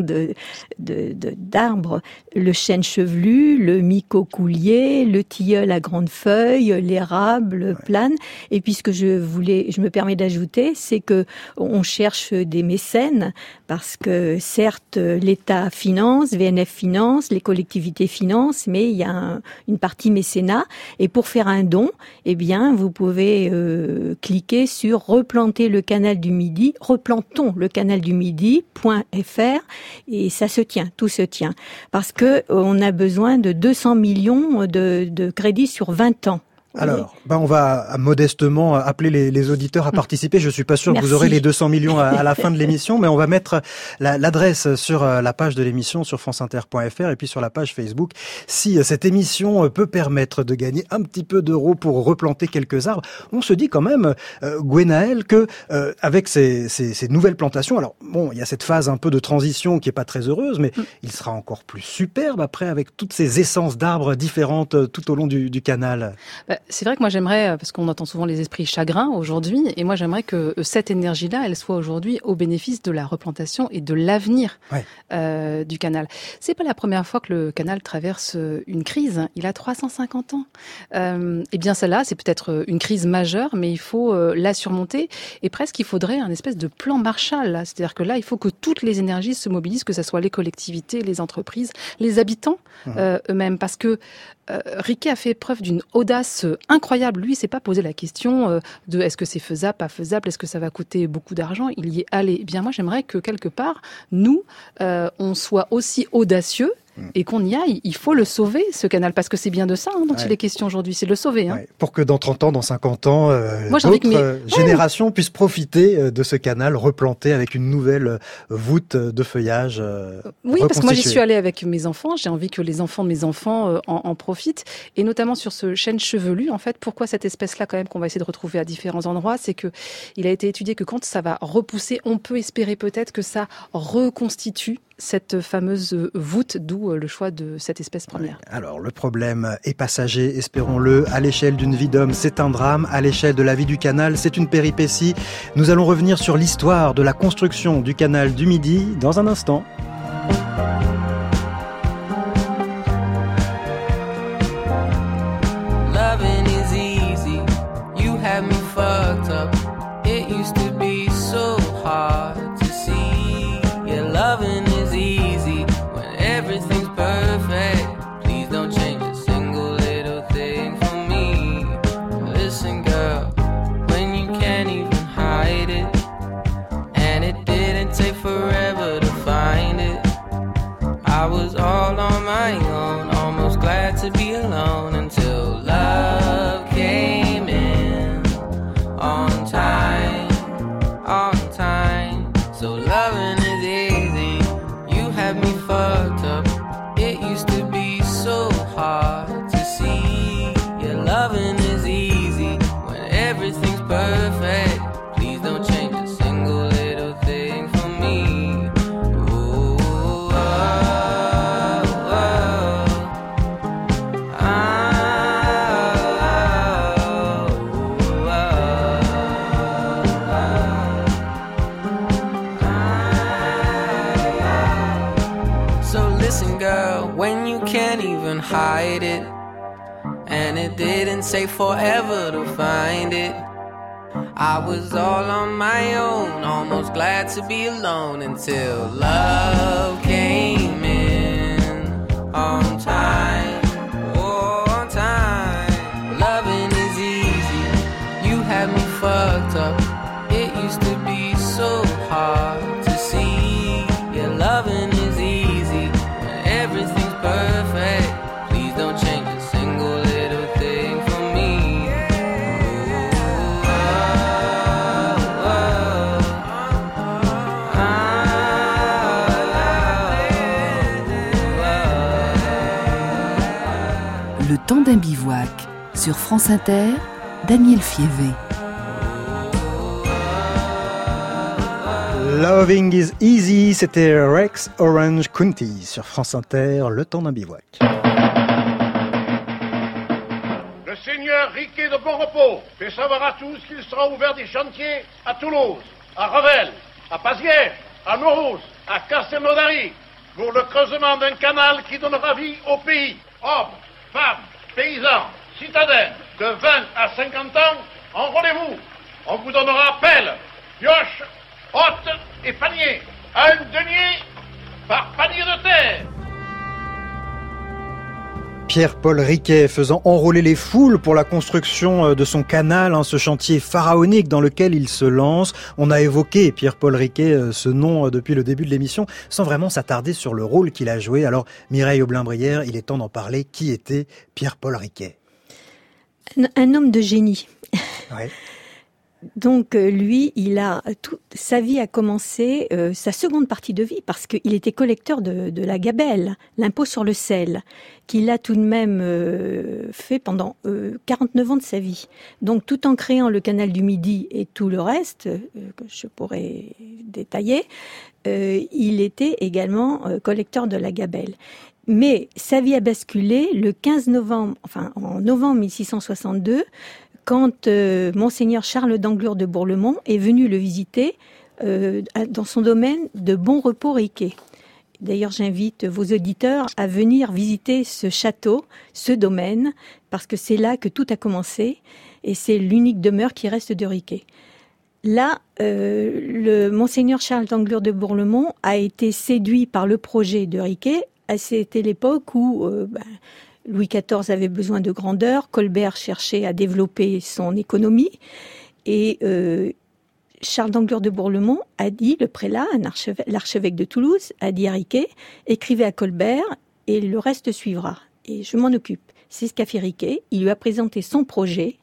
d'arbres. Le chêne chevelu, le micocoulier, le tilleul à grandes feuilles, l'érable, le plane. Et puis ce que je me permets d'ajouter, c'est que on cherche des mécènes parce que certes l'État finance, VNF finance, les collectivités financent, mais il y a une partie mécénat. Et pour faire un don, eh bien vous pouvez cliquer sur replanter le canal du Midi, replantons le canal du Midi.fr et ça se tient, tout se tient. Parce que on a besoin de 200 millions de crédits sur 20 ans. Alors, on va modestement appeler les auditeurs à participer. Je suis pas sûr que vous aurez les 200 millions à la fin de l'émission, mais on va mettre l'adresse sur la page de l'émission sur franceinter.fr et puis sur la page Facebook. Si cette émission peut permettre de gagner un petit peu d'euros pour replanter quelques arbres, on se dit quand même, Gwenaël, que avec ces nouvelles plantations, alors bon, il y a cette phase un peu de transition qui est pas très heureuse, mais il sera encore plus superbe après avec toutes ces essences d'arbres différentes tout au long du canal. c'est vrai que moi j'aimerais, parce qu'on entend souvent les esprits chagrins aujourd'hui, et moi j'aimerais que cette énergie-là, elle soit aujourd'hui au bénéfice de la replantation et de l'avenir du canal. C'est pas la première fois que le canal traverse une crise. Il a 350 ans. Et bien celle-là, c'est peut-être une crise majeure, mais il faut la surmonter. Et presque, il faudrait un espèce de plan Marshall. Là. C'est-à-dire que là, il faut que toutes les énergies se mobilisent, que ce soit les collectivités, les entreprises, les habitants eux-mêmes, parce que Riquet a fait preuve d'une audace incroyable. Lui, il s'est pas posé la question de est-ce que c'est faisable, pas faisable, est-ce que ça va coûter beaucoup d'argent. Il y est allé. Eh bien, moi, j'aimerais que quelque part, nous, on soit aussi audacieux et qu'on y aille. Il faut le sauver, ce canal, parce que c'est bien de ça dont il est question aujourd'hui, c'est de le sauver. Pour que dans 30 ans, dans 50 ans, moi, d'autres générations puissent profiter de ce canal replanté avec une nouvelle voûte de feuillage Oui, parce que moi, j'y suis allée avec mes enfants. J'ai envie que les enfants de mes enfants en profitent. Et notamment sur ce chêne chevelu, en fait, pourquoi cette espèce-là, quand même, qu'on va essayer de retrouver à différents endroits, c'est que il a été étudié que quand ça va repousser, on peut espérer peut-être que ça reconstitue cette fameuse voûte, d'où le choix de cette espèce première. Alors, le problème est passager, espérons-le. À l'échelle d'une vie d'homme, c'est un drame. À l'échelle de la vie du canal, c'est une péripétie. Nous allons revenir sur l'histoire de la construction du canal du Midi dans un instant. Loving is easy. You have me fucked up. It used to be so hard to see. Yeah, loving easy when everything's perfect. Please don't change a single little thing for me. Listen, girl, when you can't even hide it, and it didn't take forever to find it. I was all on my own, almost glad to be alone until love came in on time, on time. So loving is easy. Had me fucked up. It used to be so hard to see. Yeah, loving is easy when everything's perfect. Please don't change a single little thing for me. Ooh, oh, oh, oh. When you can't even hide it, and it didn't take forever to find it. I was all on my own, almost glad to be alone until love came in on time, oh, on time. Loving is easy, you had me fucked up. It used to be so hard to see. Yeah, loving is easy when everything's perfect. Please don't change a single little thing for me. Ooh, oh, oh. Le temps d'un bivouac sur France Inter, Daniel Fievé. Loving is easy, c'était Rex Orange County sur France Inter, le temps d'un bivouac. Le seigneur Riquet de Bonrepos fait savoir à tous qu'il sera ouvert des chantiers à Toulouse, à Revel, à Pazières, à Nourouz, à Castelnaudary, pour le creusement d'un canal qui donnera vie au pays. Hommes, femmes, paysans, citadins, de 20 à 50 ans, enrôlez-vous. On vous donnera pelle, pioche, hotte et panier. Un denier par panier de terre. Pierre-Paul Riquet faisant enrôler les foules pour la construction de son canal, ce chantier pharaonique dans lequel il se lance. On a évoqué Pierre-Paul Riquet, ce nom depuis le début de l'émission, sans vraiment s'attarder sur le rôle qu'il a joué. Alors Mireille Aublin-Brière, il est temps d'en parler. Qui était Pierre-Paul Riquet ? Un homme de génie. Ouais. Donc lui, sa vie a commencé, sa seconde partie de vie, parce qu'il était collecteur de la gabelle, l'impôt sur le sel, qu'il a tout de même fait pendant 49 ans de sa vie. Donc tout en créant le canal du Midi et tout le reste, que je pourrais détailler, il était également collecteur de la gabelle. Mais sa vie a basculé le 15 novembre, en novembre 1662, quand Monseigneur Charles d'Anglure de Bourlemont est venu le visiter dans son domaine de Bon Repos Riquet. D'ailleurs, j'invite vos auditeurs à venir visiter ce château, ce domaine, parce que c'est là que tout a commencé et c'est l'unique demeure qui reste de Riquet. Là, le Monseigneur Charles d'Anglure de Bourlemont a été séduit par le projet de Riquet. C'était l'époque où Louis XIV avait besoin de grandeur, Colbert cherchait à développer son économie, et Charles d'Anglure de Bourlemont a dit, le prélat, l'archevêque de Toulouse, a dit à Riquet, écrivez à Colbert et le reste suivra. Et je m'en occupe. C'est ce qu'a fait Riquet. Il lui a présenté son projet.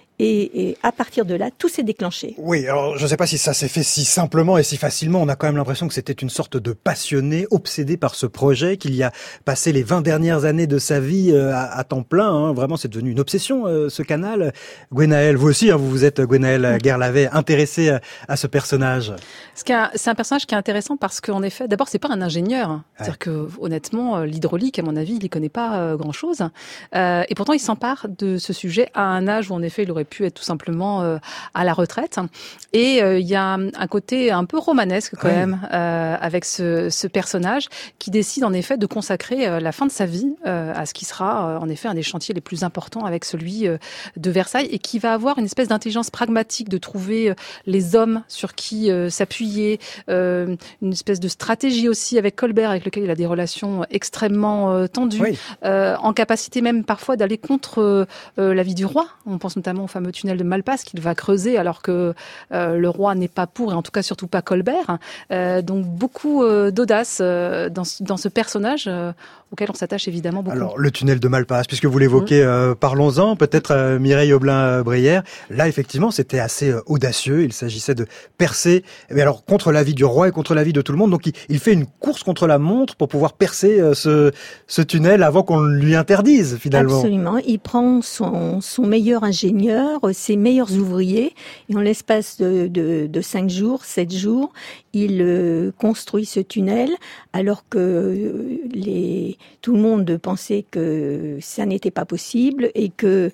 Et à partir de là, tout s'est déclenché. Oui, alors je ne sais pas si ça s'est fait si simplement et si facilement. On a quand même l'impression que c'était une sorte de passionné, obsédé par ce projet, qu'il y a passé les 20 dernières années de sa vie à temps plein. Hein. Vraiment, c'est devenu une obsession, ce canal. Gwenaëlle, vous aussi, vous êtes Gwenaëlle Guerlavet, intéressée à ce personnage. C'est un personnage qui est intéressant parce qu'en effet, d'abord, c'est pas un ingénieur. Ouais. C'est-à-dire que, honnêtement, l'hydraulique, à mon avis, il n'y connaît pas grand-chose. Et pourtant, il s'empare de ce sujet à un âge où, en effet, il aurait pu être tout simplement à la retraite. Et il y a un côté un peu romanesque quand même avec ce personnage qui décide en effet de consacrer la fin de sa vie à ce qui sera en effet un des chantiers les plus importants avec celui de Versailles, et qui va avoir une espèce d'intelligence pragmatique de trouver les hommes sur qui s'appuyer, une espèce de stratégie aussi avec Colbert, avec lequel il a des relations extrêmement tendues, en capacité même parfois d'aller contre l'avis du roi. On pense notamment au fameux tunnel de Malpasse qu'il va creuser alors que le roi n'est pas pour, et en tout cas surtout pas Colbert. Donc beaucoup d'audace dans ce personnage auquel on s'attache évidemment beaucoup. Alors le tunnel de Malpasse, puisque vous l'évoquez, parlons-en, peut-être Mireille Aublin-Brière. Là effectivement c'était assez audacieux, il s'agissait de percer, mais alors contre l'avis du roi et contre l'avis de tout le monde, donc il fait une course contre la montre pour pouvoir percer ce tunnel avant qu'on lui interdise finalement. Absolument, il prend son meilleur ingénieur, ses meilleurs ouvriers, et en l'espace de 5 jours, 7 jours, il construit ce tunnel, alors que tout le monde pensait que ça n'était pas possible, et que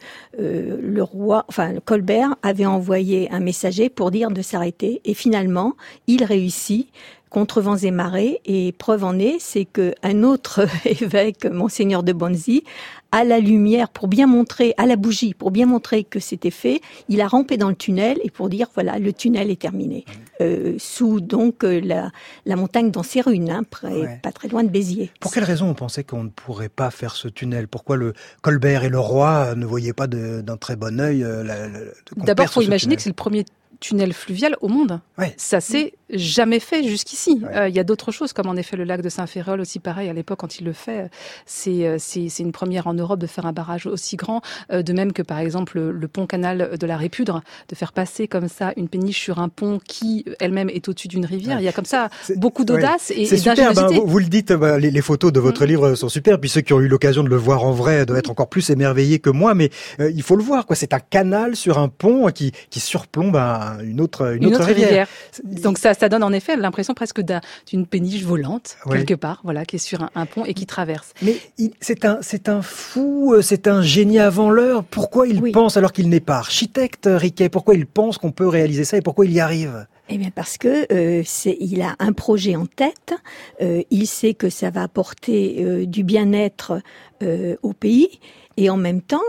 Colbert avait envoyé un messager pour dire de s'arrêter, et finalement, il réussit contre vents et marées, et preuve en est, c'est qu'un autre évêque, Monseigneur de Bonzy, à la lumière, pour bien montrer, à la bougie, pour bien montrer que c'était fait, il a rampé dans le tunnel, et pour dire, voilà, le tunnel est terminé. Sous donc la montagne d'Ancérunes, pas très loin de Béziers. Pour quelle raison on pensait qu'on ne pourrait pas faire ce tunnel ? Pourquoi le Colbert et le roi ne voyaient pas d'un très bon œil D'abord, il faut imaginer que c'est le premier tunnel fluvial au monde. Ça s'est jamais fait jusqu'ici. Il y a d'autres choses, comme en effet le lac de Saint-Féréol, aussi pareil, à l'époque quand il le fait, c'est une première en Europe de faire un barrage aussi grand, de même que par exemple le pont-canal de la Répudre, de faire passer comme ça une péniche sur un pont qui elle-même est au-dessus d'une rivière. Il y a comme ça beaucoup d'audace et d'ingéniosité. Vous le dites, les photos de votre livre sont superbes, puis ceux qui ont eu l'occasion de le voir en vrai doivent être encore plus émerveillés que moi, mais il faut le voir, quoi. C'est un canal sur un pont qui surplombe une autre rivière. Donc ça donne en effet l'impression presque d'une péniche volante, quelque part, voilà, qui est sur un pont et qui traverse. Mais c'est un fou, c'est un génie avant l'heure. Pourquoi il pense, alors qu'il n'est pas architecte, Riquet, pourquoi il pense qu'on peut réaliser ça et pourquoi il y arrive ? Eh bien parce que il a un projet en tête, il sait que ça va apporter du bien-être au pays, et en même temps,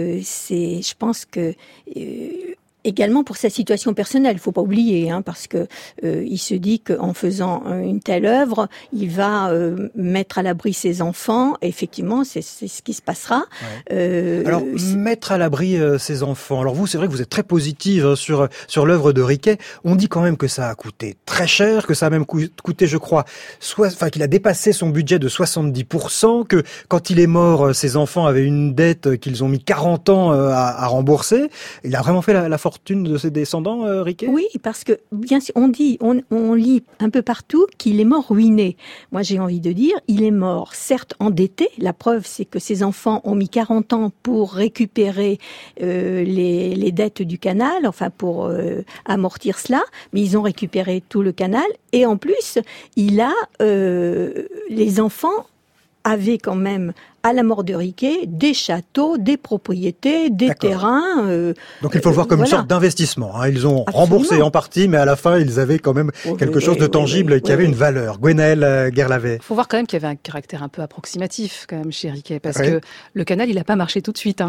je pense que également pour sa situation personnelle, il faut pas oublier, parce que il se dit qu'en faisant une telle œuvre, il va mettre à l'abri ses enfants. Et effectivement, c'est ce qui se passera. Alors mettre à l'abri ses enfants. Alors vous, c'est vrai que vous êtes très positive sur l'œuvre de Riquet. On dit quand même que ça a coûté très cher, que ça a même coûté, je crois, qu'il a dépassé son budget de 70%, que quand il est mort, ses enfants avaient une dette qu'ils ont mis 40 ans à rembourser. Il a vraiment fait la fortune fortune de ses descendants, Riquet ? Oui, parce que bien sûr, on lit un peu partout qu'il est mort ruiné. Moi, j'ai envie de dire, il est mort, certes endetté. La preuve, c'est que ses enfants ont mis 40 ans pour récupérer les dettes du canal, enfin pour amortir cela, mais ils ont récupéré tout le canal. Et en plus, les enfants avaient quand même, à la mort de Riquet, des châteaux, des propriétés, des terrains. Donc il faut le voir comme une sorte d'investissement. Ils ont remboursé en partie, mais à la fin, ils avaient quand même quelque chose de tangible qui avait une valeur. Gwenaëlle Guerlavet. Il faut voir quand même qu'il y avait un caractère un peu approximatif quand même chez Riquet, parce que le canal, il n'a pas marché tout de suite.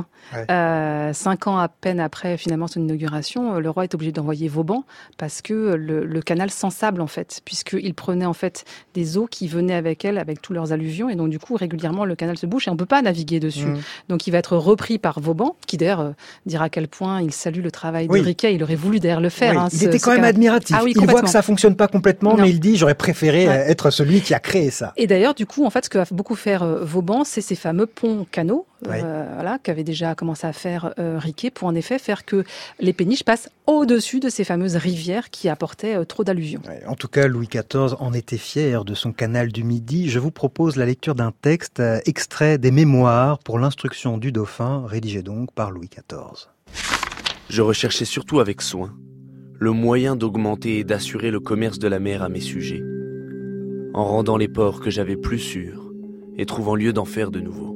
5 ans à peine après finalement son inauguration, le roi est obligé d'envoyer Vauban parce que le canal s'ensable en fait, puisqu'il prenait en fait des eaux qui venaient avec elle, avec tous leurs alluvions, et donc du coup régulièrement le canal se bouche et on peut pas naviguer dessus. Donc il va être repris par Vauban, qui d'ailleurs dira à quel point il salue le travail de Riquet. Il aurait voulu d'ailleurs le faire. Il était quand même admiratif. Il voit que ça fonctionne pas complètement, mais il dit j'aurais préféré être celui qui a créé ça. Et d'ailleurs du coup en fait ce que va beaucoup faire Vauban, c'est ces fameux ponts-canaux qu'avait déjà commencé à faire Riquet pour en effet faire que les péniches passent au-dessus de ces fameuses rivières qui apportaient trop d'alluvions. En tout cas, Louis XIV en était fier de son canal du Midi. Je vous propose la lecture d'un texte extrait des Mémoires pour l'instruction du dauphin, rédigé donc par Louis XIV. Je recherchais surtout avec soin le moyen d'augmenter et d'assurer le commerce de la mer à mes sujets, en rendant les ports que j'avais plus sûrs et trouvant lieu d'en faire de nouveaux.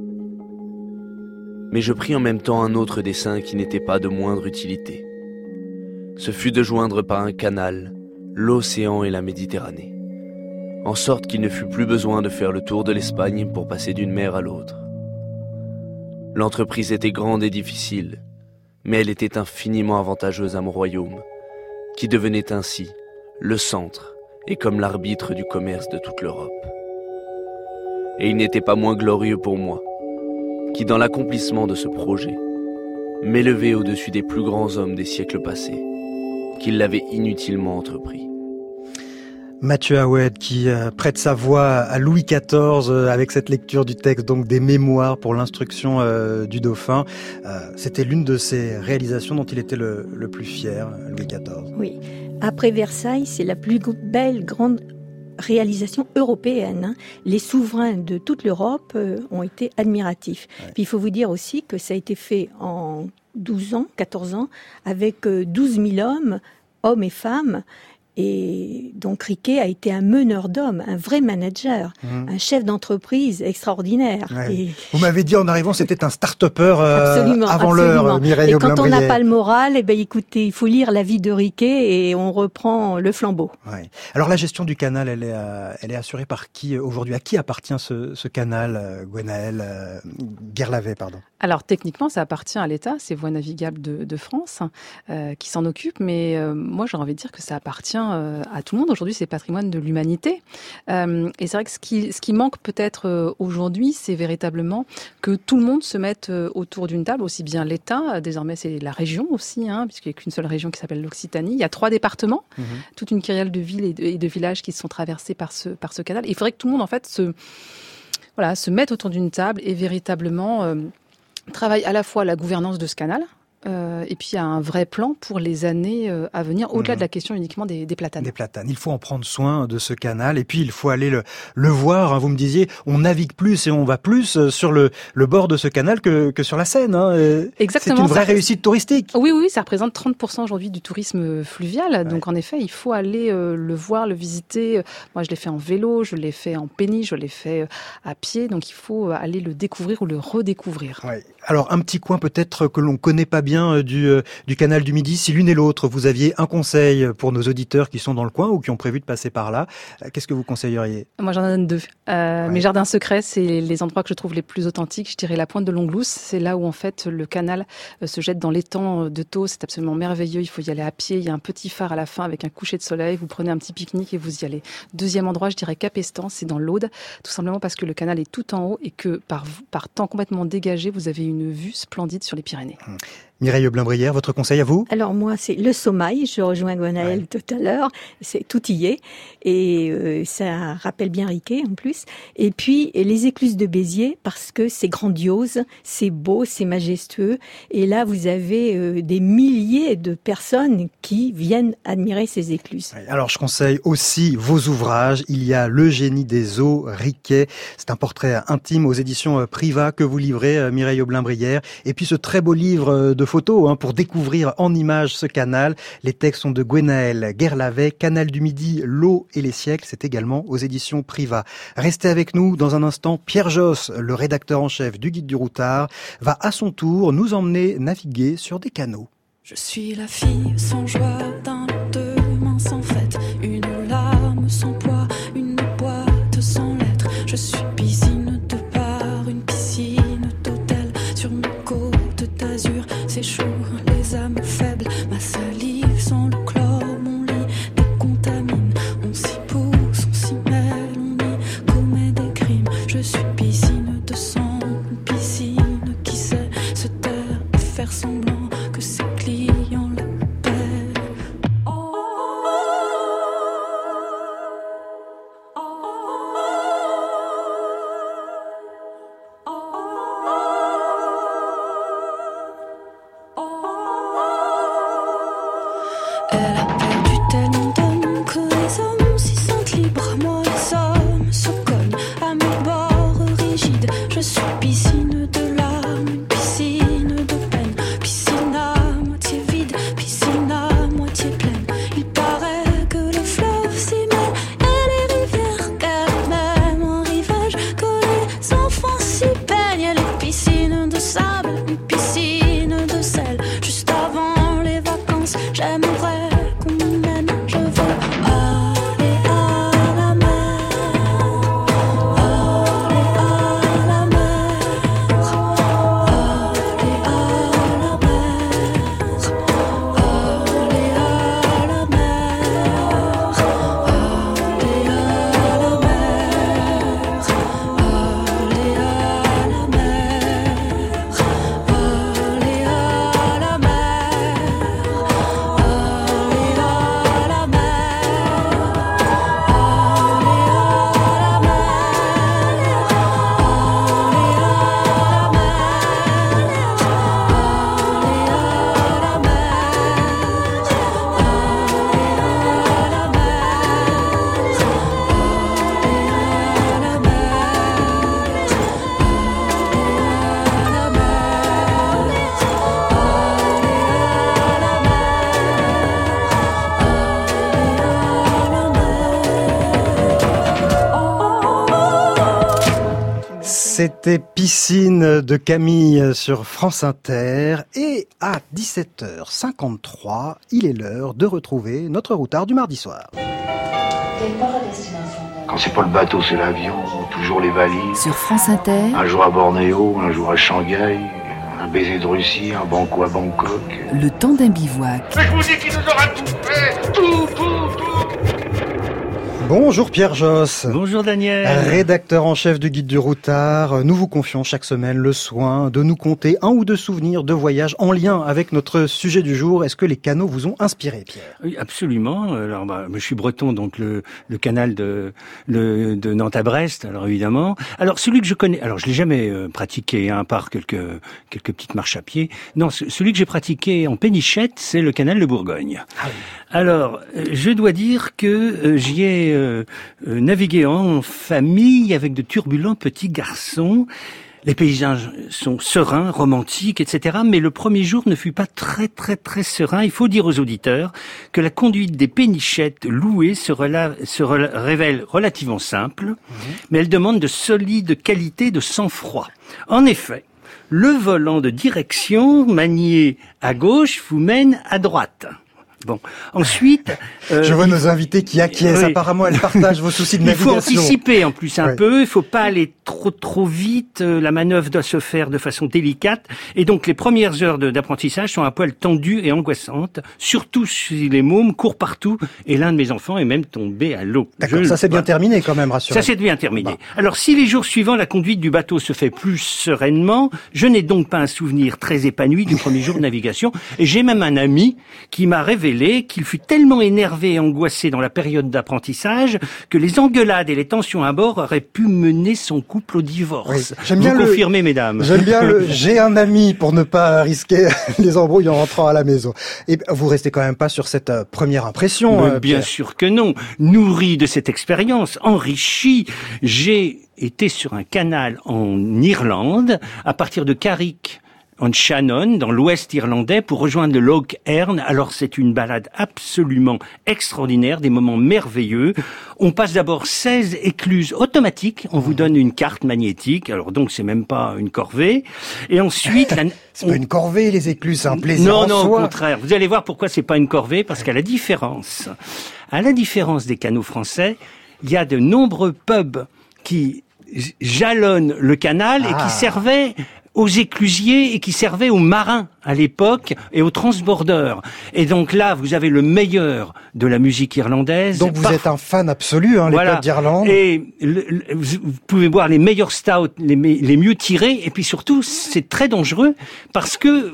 Mais je pris en même temps un autre dessein qui n'était pas de moindre utilité. Ce fut de joindre par un canal l'océan et la Méditerranée, en sorte qu'il ne fut plus besoin de faire le tour de l'Espagne pour passer d'une mer à l'autre. L'entreprise était grande et difficile, mais elle était infiniment avantageuse à mon royaume, qui devenait ainsi le centre et comme l'arbitre du commerce de toute l'Europe. Et il n'était pas moins glorieux pour moi, qui dans l'accomplissement de ce projet, m'élevait au-dessus des plus grands hommes des siècles passés, qu'il l'avait inutilement entrepris. Mathieu Aoued qui prête sa voix à Louis XIV avec cette lecture du texte donc des Mémoires pour l'instruction du dauphin. C'était l'une de ses réalisations dont il était le plus fier, Louis XIV. Oui, après Versailles, c'est la plus belle grande réalisation européenne. Les souverains de toute l'Europe ont été admiratifs. Puis il faut vous dire aussi que ça a été fait en 12 ans, 14 ans, avec 12 000 hommes et femmes. Et donc Riquet a été un meneur d'hommes, un vrai manager, un chef d'entreprise extraordinaire. Et... Vous m'avez dit en arrivant, c'était un start-upper avant l'heure, Mireille Aublin-Brière. Et quand on n'a pas le moral, écoutez, il faut lire la vie de Riquet et on reprend le flambeau. Alors la gestion du canal, elle est assurée par qui aujourd'hui ? À qui appartient ce canal, Gwenaëlle Guerlavet, pardon ? Alors techniquement, ça appartient à l'État, c'est Voies navigables de France qui s'en occupe, mais moi j'aurais envie de dire que ça appartient à tout le monde. Aujourd'hui, c'est patrimoine de l'humanité. Et c'est vrai que ce qui manque peut-être aujourd'hui, c'est véritablement que tout le monde se mette autour d'une table, aussi bien l'État, désormais c'est la région aussi, puisqu'il n'y a qu'une seule région qui s'appelle l'Occitanie. Il y a 3 départements, toute une kyrielle de villes et de villages qui sont traversés par ce canal. Et il faudrait que tout le monde en fait se mette autour d'une table et véritablement travaille à la fois la gouvernance de ce canal, et puis il y a un vrai plan pour les années à venir, au-delà de la question uniquement des platanes. Des platanes. Il faut en prendre soin de ce canal, et puis il faut aller le voir. Vous me disiez, on navigue plus et on va plus sur le bord de ce canal que sur la Seine. Exactement. C'est une vraie réussite touristique. Oui, ça représente 30% aujourd'hui du tourisme fluvial. Donc en effet, il faut aller le voir, le visiter. Moi, je l'ai fait en vélo, je l'ai fait en péniche, je l'ai fait à pied. Donc il faut aller le découvrir ou le redécouvrir. Alors un petit coin peut-être que l'on connaît pas bien du canal du Midi. Si l'une et l'autre, vous aviez un conseil pour nos auditeurs qui sont dans le coin ou qui ont prévu de passer par là, qu'est-ce que vous conseilleriez ? Moi, j'en donne 2. Mes jardins secrets, c'est les endroits que je trouve les plus authentiques. Je dirais la pointe de Longlousse. C'est là où, en fait, le canal se jette dans l'étang de Thau. C'est absolument merveilleux. Il faut y aller à pied. Il y a un petit phare à la fin avec un coucher de soleil. Vous prenez un petit pique-nique et vous y allez. Deuxième endroit, je dirais Capestan. C'est dans l'Aude. Tout simplement parce que le canal est tout en haut et que par temps complètement dégagé, vous avez une vue splendide sur les Pyrénées. Mireille Blin-Brière, votre conseil à vous? Alors moi, c'est le Sommail. Je rejoins Gwenaëlle tout à l'heure. C'est tout y est. Et ça rappelle bien Riquet en plus. Et puis les écluses de Béziers, parce que c'est grandiose, c'est beau, c'est majestueux. Et là, vous avez des milliers de personnes qui viennent admirer ces écluses. Alors je conseille aussi vos ouvrages. Il y a Le génie des eaux, Riquet. C'est un portrait intime aux éditions Priva que vous livrez, Mireille Blin-Brière. Et puis ce très beau livre de photos pour découvrir en images ce canal. Les textes sont de Gwenaëlle Guerlavet, Canal du Midi, l'eau et les siècles. C'est également aux éditions Priva. Restez avec nous dans un instant. Pierre Josse, le rédacteur en chef du Guide du Routard, va à son tour nous emmener naviguer sur des canaux. Je suis la fille sans joie d'un lendemain sans fête, une larme sans poids, une boîte sans lettres. Je suis piscine de bar, une piscine d'hôtel sur mes côtes d'azur. Séjour les âmes faibles, ma salive sans le chlore, mon lit décontamine. On s'y pousse, on s'y mêle, on y commet des crimes. Je suis piscine de sang, une piscine qui sait se taire et faire semblant que ses clients le paient. Elle a perdu tellement d'hommes que les hommes s'y sentent libres. Moi, les hommes se cognent à mes bords rigides. Je suis piscine de larmes, une piscine de peine. Piscine à moitié vide, piscine à moitié pleine. Il paraît que les fleuves s'y mêlent et les rivières gardent même un rivage, que les enfants s'y baignent. Et les piscines de sable, une piscine de sel. Juste avant les vacances, j'aimerais qu'on m'y mène. Je veux aller à la mer, aller à la mer, aller à la mer, aller à la mer, aller à la mer, aller à la mer, aller à la C'était Piscine de Camille sur France Inter et à 17h53, il est l'heure de retrouver notre routard du mardi soir. Quand c'est pas le bateau, c'est l'avion, toujours les valises. Sur France Inter. Un jour à Bornéo, un jour à Shanghai, un baiser de Russie, un banco à Bangkok. Le temps d'un bivouac. Mais je vous dis qu'il nous aura tout fait, tout. Bonjour Pierre Josse. Bonjour Daniel. Rédacteur en chef du Guide du Routard. Nous vous confions chaque semaine le soin de nous conter un ou deux souvenirs de voyage en lien avec notre sujet du jour. Est-ce que les canaux vous ont inspiré, Pierre? Oui, absolument. Alors, je suis breton, donc le canal de Nantes à Brest, alors évidemment. Alors, celui que je connais, alors je l'ai jamais pratiqué, à part quelques petites marches à pied. Non, celui que j'ai pratiqué en pénichette, c'est le canal de Bourgogne. Ah oui. Alors, je dois dire que j'y ai navigué en famille avec de turbulents petits garçons. Les paysages sont sereins, romantiques, etc. Mais le premier jour ne fut pas très serein. Il faut dire aux auditeurs que la conduite des pénichettes louées se révèle relativement simple, mais elle demande de solides qualités de sang-froid. En effet, le volant de direction manié à gauche vous mène à droite. Bon. Ensuite... je vois nos invités qui acquiescent. Oui. Apparemment, elles partagent vos soucis de navigation. Il faut anticiper en plus un peu. Il faut pas aller trop vite. La manœuvre doit se faire de façon délicate. Et donc, les premières heures d'apprentissage sont un poil tendues et angoissantes. Surtout si les mômes courent partout. Et l'un de mes enfants est même tombé à l'eau. D'accord, ça s'est bien terminé quand même, rassurez. Ça s'est bien terminé. Bon. Alors, si les jours suivants, la conduite du bateau se fait plus sereinement, je n'ai donc pas un souvenir très épanoui du premier jour de navigation. Et j'ai même un ami qui m'a révélé qu'il fut tellement énervé et angoissé dans la période d'apprentissage que les engueulades et les tensions à bord auraient pu mener son couple au divorce. Oui. Vous confirmez, mesdames. J'aime bien j'ai un ami pour ne pas risquer les embrouilles en rentrant à la maison. Et vous restez quand même pas sur cette première impression. Bien sûr que non. Nourri de cette expérience, enrichi, j'ai été sur un canal en Irlande, à partir de Carrick, en Shannon, dans l'ouest irlandais, pour rejoindre le Lough Erne. Alors c'est une balade absolument extraordinaire, des moments merveilleux. On passe d'abord 16 écluses automatiques, on vous donne une carte magnétique, alors donc c'est même pas une corvée. Et ensuite... c'est pas une corvée, les écluses, c'est un plaisir en soi. Non, au contraire. Vous allez voir pourquoi c'est pas une corvée, parce qu'à la différence des canaux français, il y a de nombreux pubs qui jalonnent le canal et qui servaient aux éclusiers et qui servaient aux marins à l'époque et aux transbordeurs. Et donc là, vous avez le meilleur de la musique irlandaise. Donc vous êtes un fan absolu, les pubs d'Irlande. Et vous pouvez boire les meilleurs stouts, les mieux tirés. Et puis surtout, c'est très dangereux parce que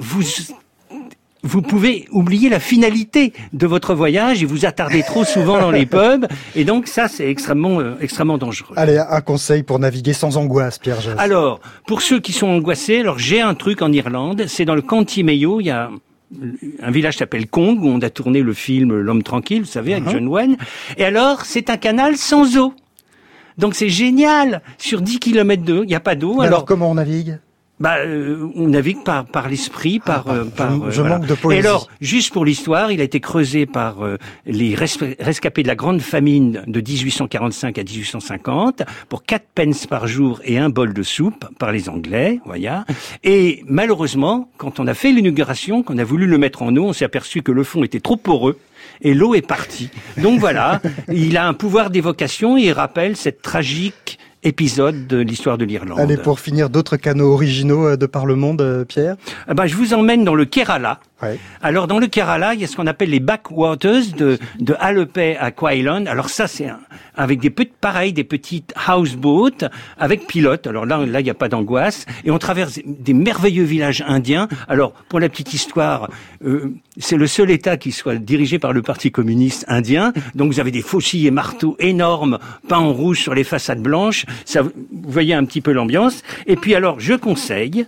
vous pouvez oublier la finalité de votre voyage et vous attarder trop souvent dans les pubs. Et donc ça, c'est extrêmement dangereux. Allez, un conseil pour naviguer sans angoisse, Pierre Josse. Alors, pour ceux qui sont angoissés, j'ai un truc en Irlande. C'est dans le County Mayo. Il y a un village qui s'appelle Cong, où on a tourné le film L'Homme Tranquille, vous savez, avec John Wayne. Et alors, c'est un canal sans eau. Donc c'est génial. Sur 10 km d'eau, il n'y a pas d'eau. Alors comment on navigue ? On navigue par l'esprit, je manque de poésie. Et alors, juste pour l'histoire, il a été creusé par les rescapés de la grande famine de 1845 à 1850 pour 4 pence par jour et un bol de soupe par les Anglais, voyez. Et malheureusement, quand on a fait l'inauguration, qu'on a voulu le mettre en eau, on s'est aperçu que le fond était trop poreux. Et l'eau est partie. Donc voilà, il a un pouvoir d'évocation et il rappelle cette tragique épisode de l'histoire de l'Irlande. Allez, pour finir, d'autres canaux originaux de par le monde, Pierre ? Je vous emmène dans le Kerala. Ouais. Alors, dans le Kerala, il y a ce qu'on appelle les backwaters de Alepay à Quailon. Alors ça, c'est avec des petites houseboats avec pilote. Alors là, il n'y a pas d'angoisse. Et on traverse des merveilleux villages indiens. Alors, pour la petite histoire, c'est le seul État qui soit dirigé par le Parti communiste indien. Donc, vous avez des faucilles et marteaux énormes peints en rouge sur les façades blanches. Ça, vous voyez un petit peu l'ambiance. Et puis alors, je conseille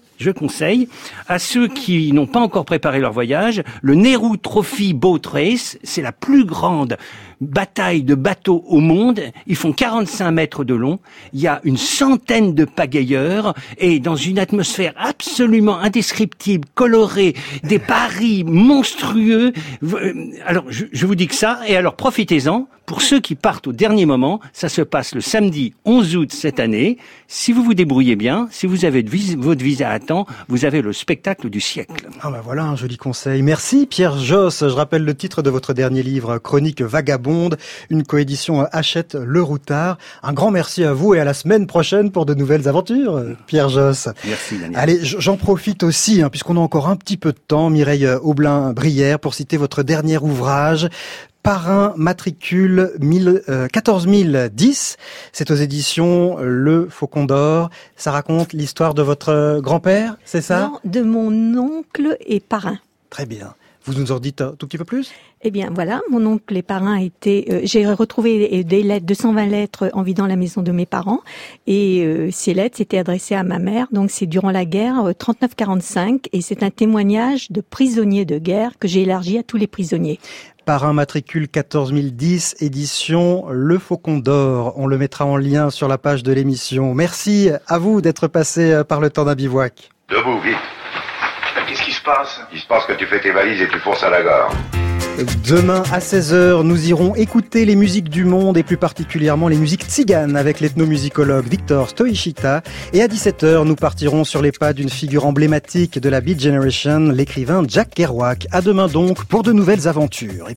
à ceux qui n'ont pas encore préparé leur voyage, le Nehru Trophy Boat Race, c'est la plus grande bataille de bateaux au monde. Ils font 45 mètres de long. Il y a une centaine de pagayeurs et dans une atmosphère absolument indescriptible, colorée, des paris monstrueux. Alors, je vous dis que ça. Et alors, profitez-en. Pour ceux qui partent au dernier moment, ça se passe le samedi 11 août cette année. Si vous vous débrouillez bien, si vous avez votre visa à temps, vous avez le spectacle du siècle. Voilà un joli conseil. Merci Pierre Josse. Je rappelle le titre de votre dernier livre, Chronique vagabonde, une coédition Hachette Le Routard. Un grand merci à vous et à la semaine prochaine pour de nouvelles aventures, Pierre Josse. Merci Daniel. Allez, j'en profite aussi, puisqu'on a encore un petit peu de temps, Mireille Aublin-Brière, pour citer votre dernier ouvrage, Parrain matricule 14010, c'est aux éditions Le Faucon d'Or. Ça raconte l'histoire de votre grand-père, c'est ça ? Non, de mon oncle et parrain. Très bien. Vous nous en dites un tout petit peu plus ? Eh bien, voilà, mon oncle et parrain étaient... j'ai retrouvé des lettres, 220 lettres en vidant la maison de mes parents. Et ces lettres s'étaient adressées à ma mère. Donc, c'est durant la guerre 39-45. Et c'est un témoignage de prisonniers de guerre que j'ai élargi à tous les prisonniers. Parrain matricule 14010, édition Le Faucon d'Or. On le mettra en lien sur la page de l'émission. Merci à vous d'être passé par le temps d'un bivouac. Debout, vite. Qu'est-ce qui se passe ? Il se passe que tu fais tes valises et tu fonces à la gare. Demain à 16h, nous irons écouter les musiques du monde et plus particulièrement les musiques tziganes avec l'ethnomusicologue Victor Stoichita. Et à 17h, nous partirons sur les pas d'une figure emblématique de la Beat Generation, l'écrivain Jack Kerouac. À demain donc pour de nouvelles aventures.